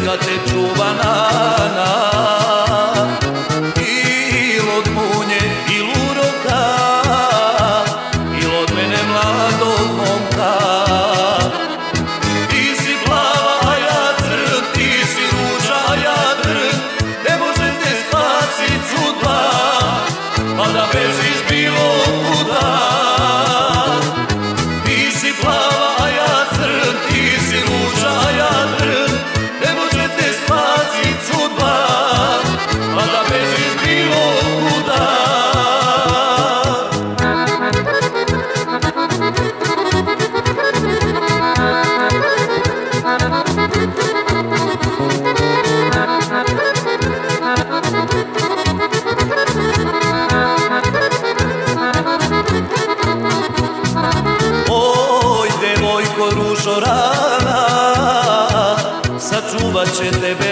da te čuva nana, il od munje, il uroka, il od mene mladog momka. Ti si plava, a ja crn, ti si ruža, a ja drn, ne može te spasit sudba, pa da bežiš bilo kuda. Ti si plava, a ja crn, ti si ruža, a ja drn, ne može te spasit sudba, pa da bežiš bilo kuda. Oj, devojko ružo rana, sačuvat će tebe